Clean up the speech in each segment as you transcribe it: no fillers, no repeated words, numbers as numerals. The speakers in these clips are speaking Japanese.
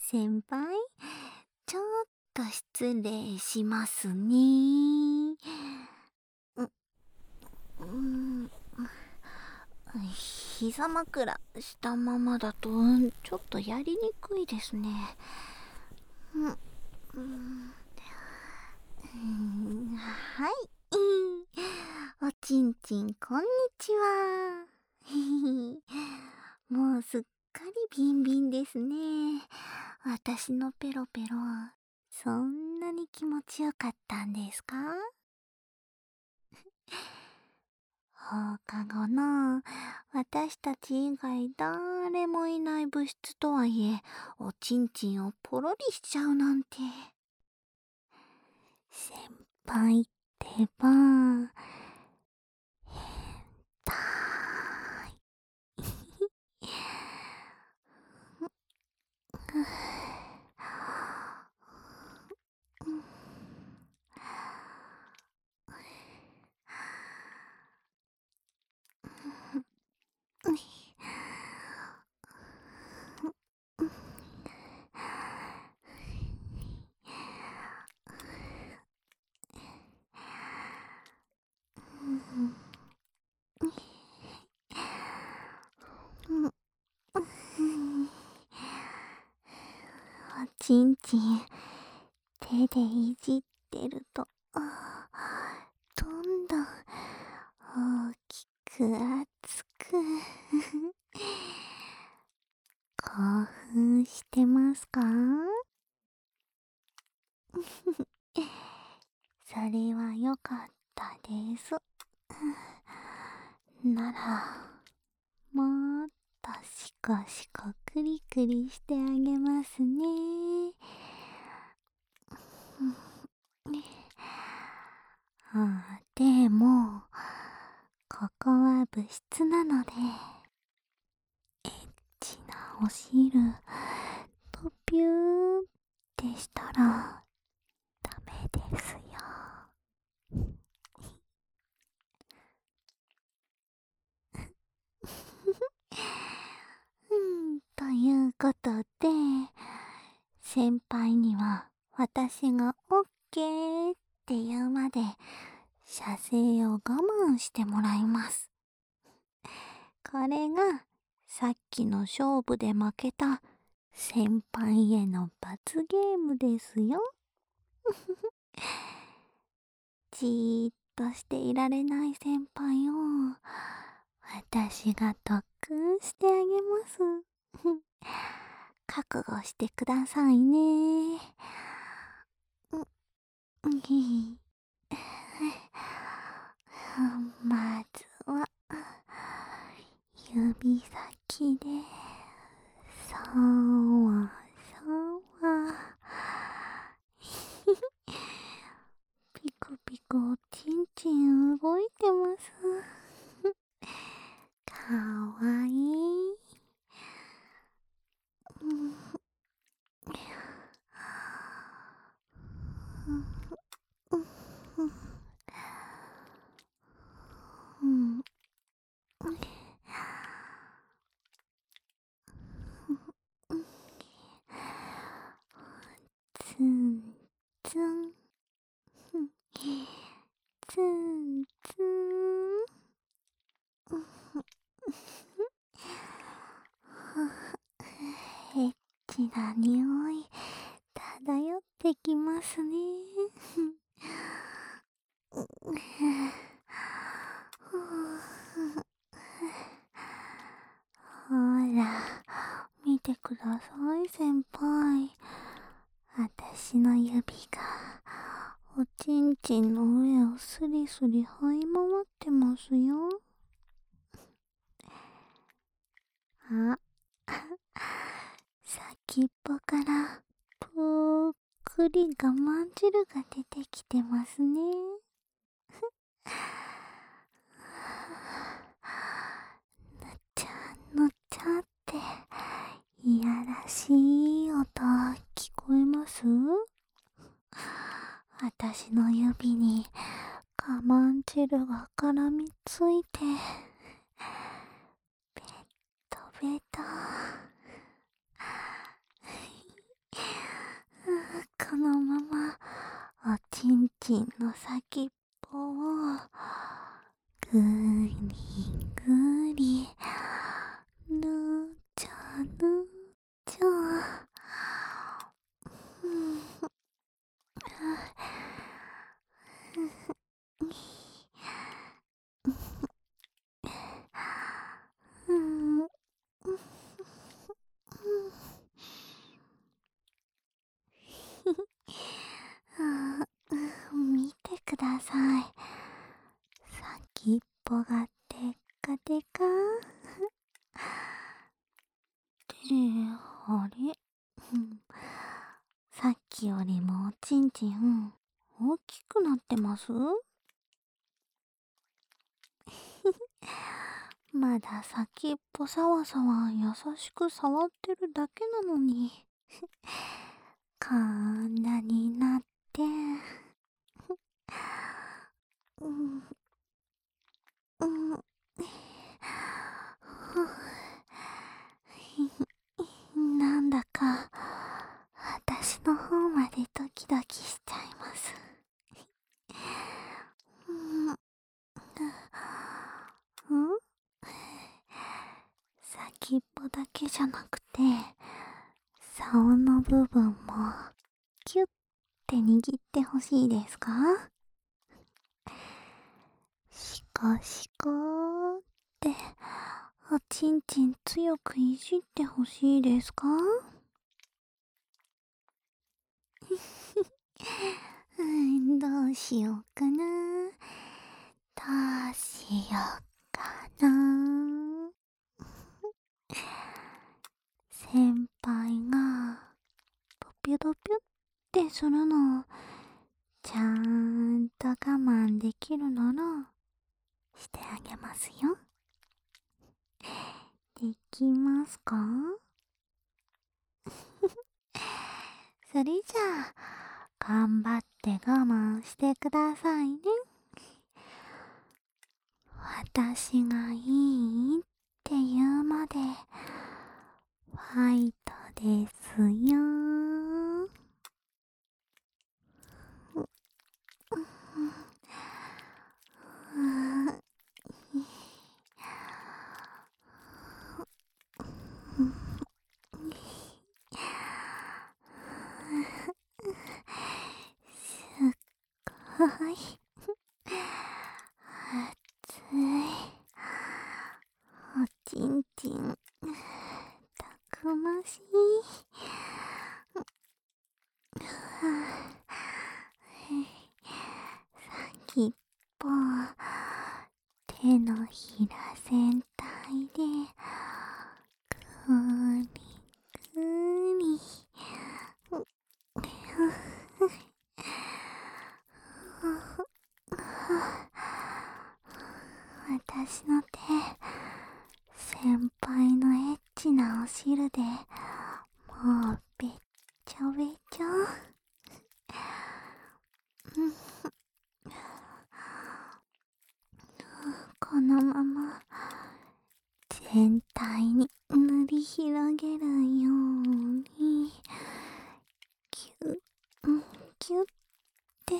先輩、ちょっと失礼しますね。うん、膝枕したままだとちょっとやりにくいですね。はい。おちんちんこんにちは。もうすっかりビンビンですね。私のペロペロ、そんなに気持ちよかったんですか？放課後の私たち以外誰もいない部室とはいえ、おちんちんをポロリしちゃうなんて。先輩ってば、だーい。おちんちん手でいじってると、どんどん大きく熱く興奮してますか？それはよかったです。なら、もっとシコシコクリクリしてあげますね。でも、ここは部室なので、エッチなお汁、とぴゅーってしたら、ダメですよ。ということで、先輩には私がオッケーって言うまで射精を我慢してもらいます。これがさっきの勝負で負けた先輩への罰ゲームですよ。じーっとしていられない先輩を私が特訓してあげます。覚悟してくださいね。まずは指先でさわさわピクピクおちんちん動いてます。かわいい。ツンツンツンツンエッチな匂い漂ってきますね。ほら、見てください先輩。私の指がおちんちんの上をスリスリ這い回ってますよ。あ、先っぽからぷっくり我慢汁が出てきてますね。ぬちゃぬちゃっていやらしい音聞こえます？私の指に我慢汁が絡みついてベトベト。 のままおちんちんの先っぽをぐりぐりぬちゃぬちゃ見てください。先っぽがでっかでか。あれさっきよりもおちんちん大きくなってます？まだ先っぽさわさわ優しく触ってるだけなのにこんなになってうんうんなんだか私の方までドキドキしちゃいます。うんうん先っぽだけじゃなくて竿の部分もキュッて握ってほしいですか？シコシコーっておちんちん強くいじってほしいですか？どうしようかな。どうしようかな。先輩がドピュドピュってするのちゃんと我慢できるならしてあげますよ。できますか？それじゃあ頑張って我慢してくださいね。私がいいって言うまでファイトですよ。はい。熱い。おちんちん、たくましい。先っぽ、手のひら全体で、ぐりぐり。私の手、先輩のエッチなお汁でもうべっちょべちょ。このまま全体に塗り広げるようにキュッキュッて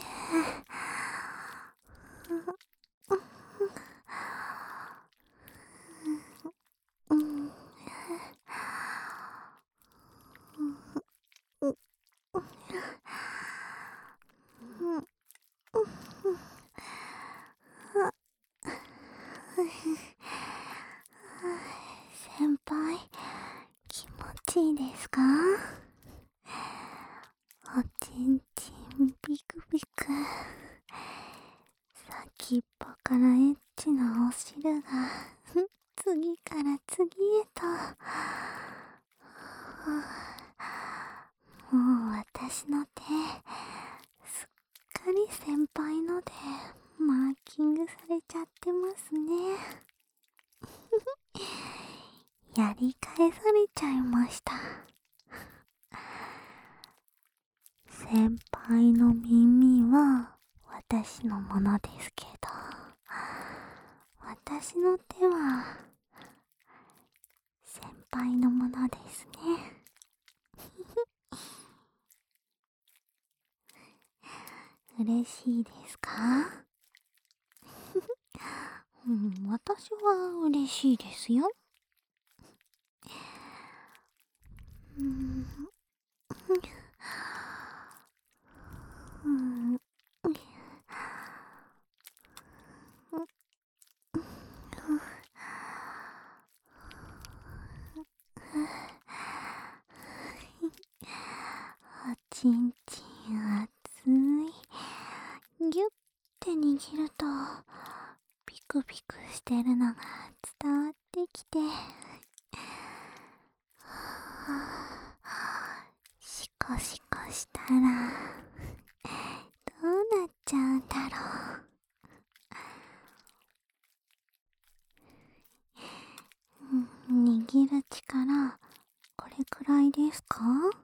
うん先輩、気持ちいいですか？おちんちんビクビク。先っぽからエッチなお汁が次から次へと。もう私の手すっかり先輩のでマーキングされちゃってますね。やり返されちゃいました。先輩の耳は私のものですけど、私の手は先輩のものですね。 嬉しいですか？私は嬉しいですよ。うん、うん、おちんちん熱い。ぎゅって握ると、ピクピクしてるのが伝わってきて、シコシコしたら、どうなっちゃうんだろう。握る力、これくらいですか？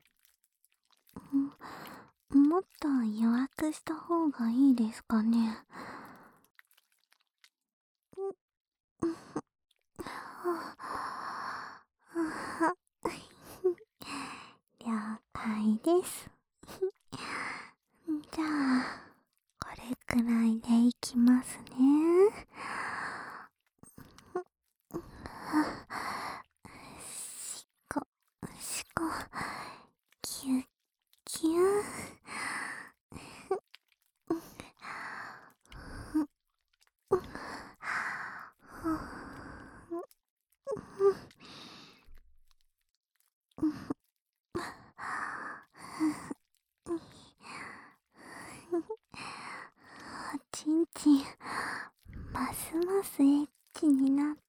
もっと弱くした方がいいですかね。了解です。じゃあ、これくらいでいきますね。しこ、しこ、キュッキュおちんちん、ますますエッチになって、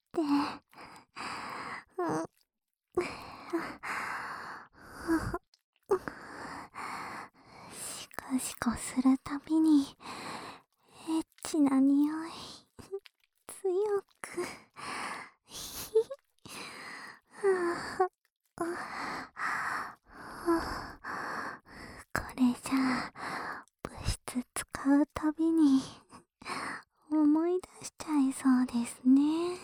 シコシコするたびに、エッチな匂い、強く、これじゃあ、物質使うたびに、思い出しちゃいそうですね。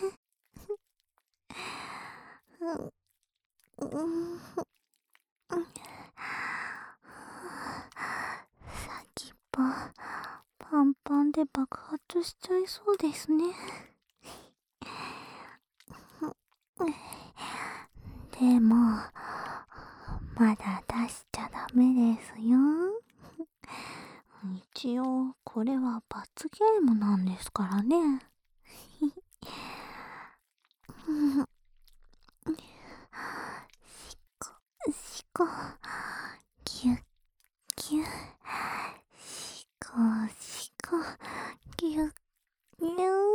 先っぽ、パンパンで爆発しちゃいそうですね。でも、まだ出しちゃダメですよ。一応、これは罰ゲームなんですからね。しこ、ぎゅっぎゅっ、しこしこ、ぎゅっぎゅー。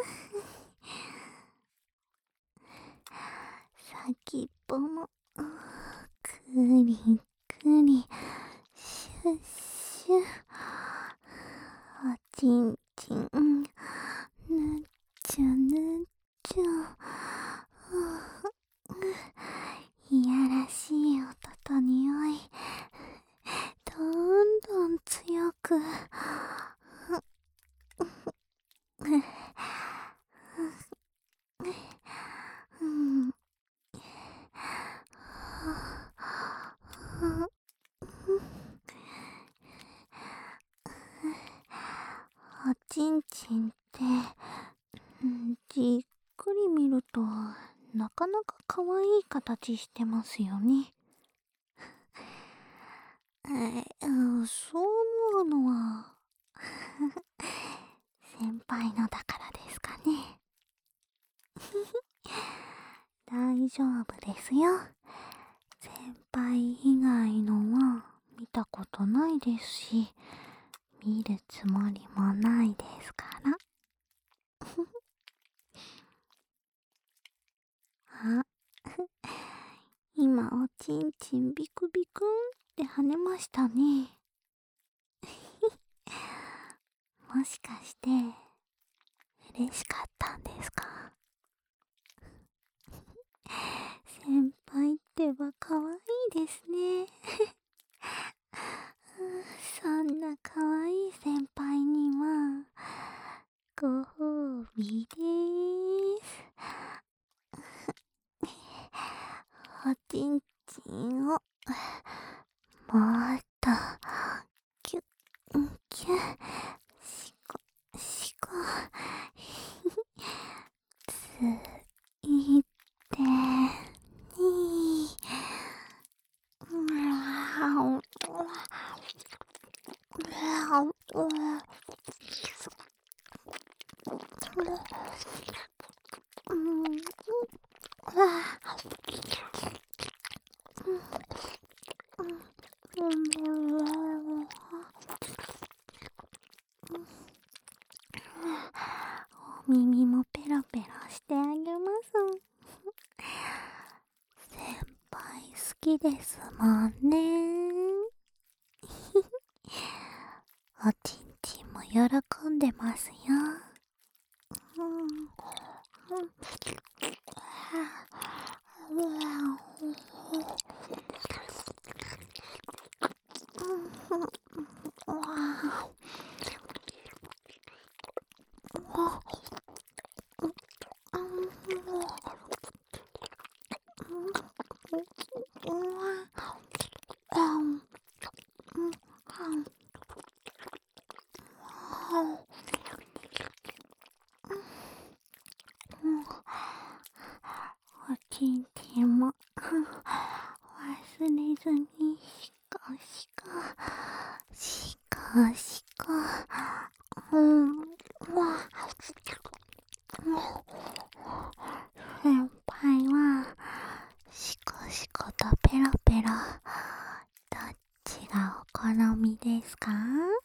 先っぽも、くりくり、シュッシュ。おちんちん、ぬっちょぬっちょ。いやらしい音と匂い、どんどん強く。うん、おちんちんって、じっくり見ると、なかなか可愛い形してますよね。そう思うのは、先輩のだからですかね。大丈夫ですよ。先輩以外のは見たことないですし、見るつもりもないですから。あ、今おちんちんビクビクンって跳ねましたね。もしかして嬉しかったんですか？先輩ってば可愛いですね。そんな可愛い先輩にはご褒美でーす。おちんちんをもっとキュッキュッお耳もペロペロしてあげます。先輩好きですもんね。おちんちんも喜んでますよ。おちんちんも忘れずにしこしこしこしこ。先輩はしこしことペロペロ、どっちがお好みですか？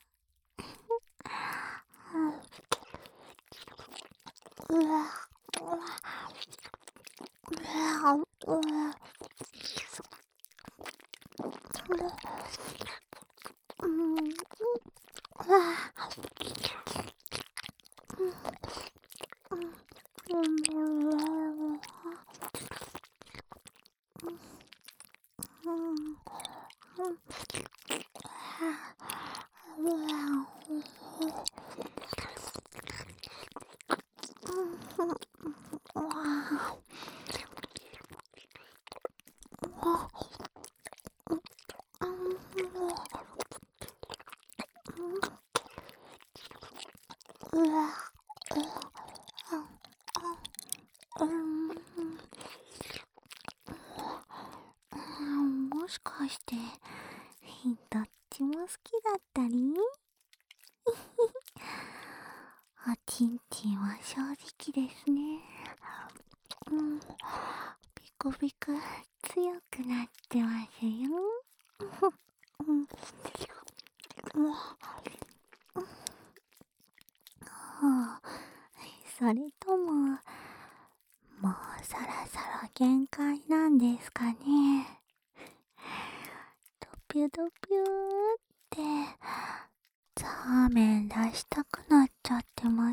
もしかしてどっちも好きだったり？おちんちんは正直ですね。ピクピク強くなってますよ。それとも、もうそろそろ限界なんですかね。ドピュドピューってザーメン出したくなっちゃってます？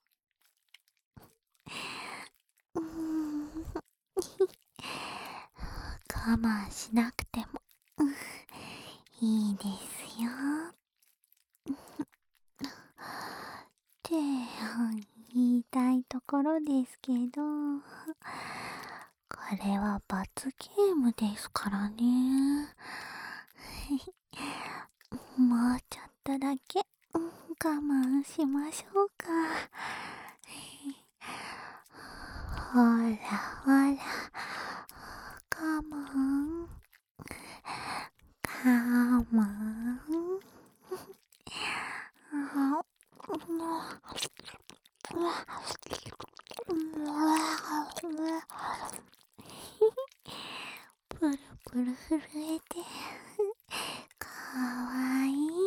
我慢しなくてもいいですよって言いたいところですけど、これは罰ゲームですからね。もうちょっとだけ我慢しましょうか。ほらほら、我慢我慢。プルプル震えてかわいい。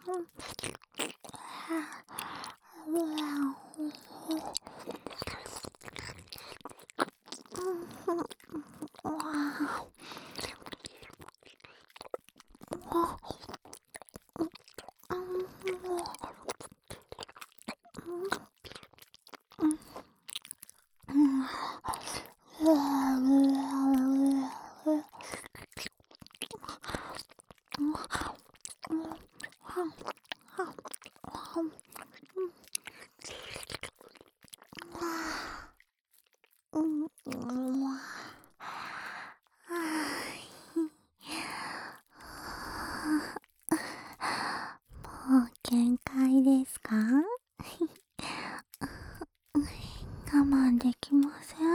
もう限界ですか？我慢できません？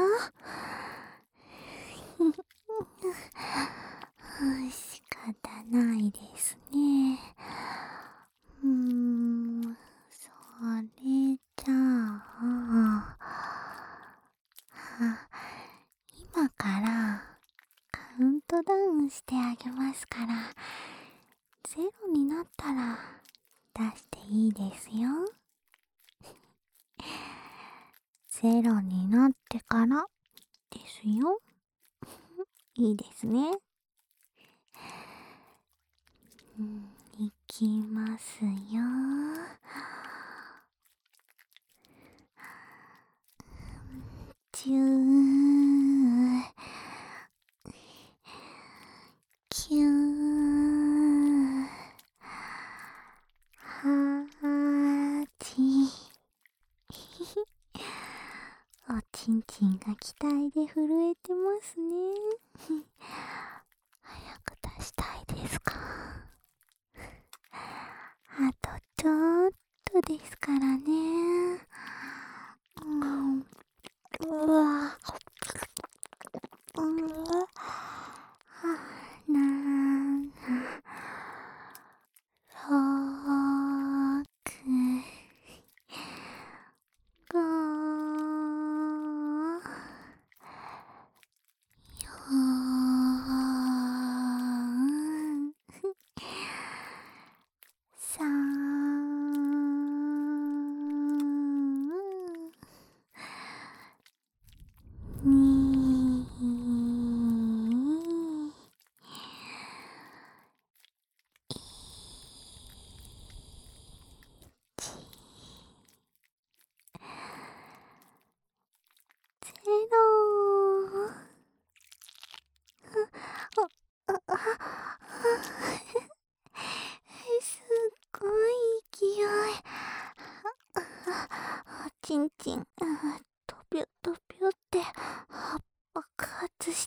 仕方ないですね。それじゃあ、今からカウントダウンしてあげますから、ゼロになったら出していいですよ。ゼロになってからですよ。いいですね。いきますよ。10、9、8、おちんちんが期待で震えてますね。早く出したいですか？あとちょっとですからね。うわ。7、6、5、4、3、2、ゼロ。すっごい勢い。おちんちん、とぴょとぴょって爆発して。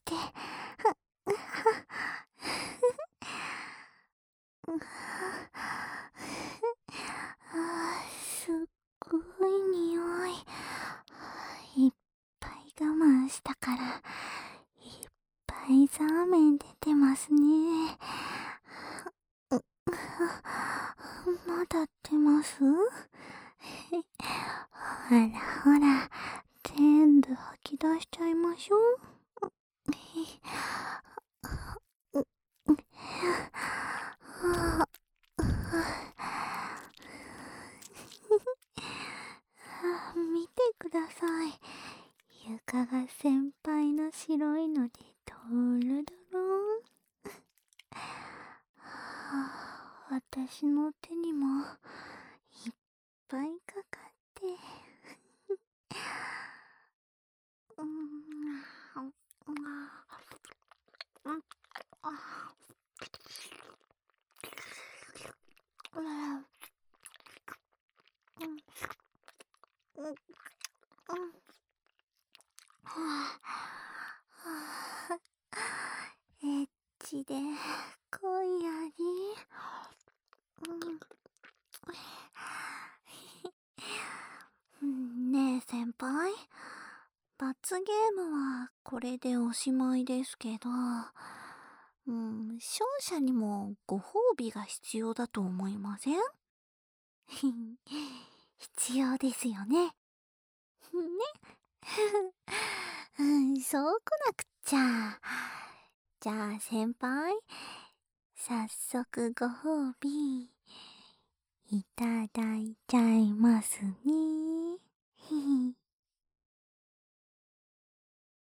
すっごい匂い。いっぱい我慢したから、いっぱいザーメン出てますね。まだ出ます？ほらほら、全部吐き出しちゃいましょう。見てください。床が先輩の白いのでドロドロ。私の手にもいっぱいかかって。エッチで濃い味。ねえ先輩、罰ゲームはこれでおしまいですけど、勝者にもご褒美が必要だと思いません？必要ですよね。ね。そうこなくっちゃ。じゃあ先輩、早速ご褒美いただいちゃいますね。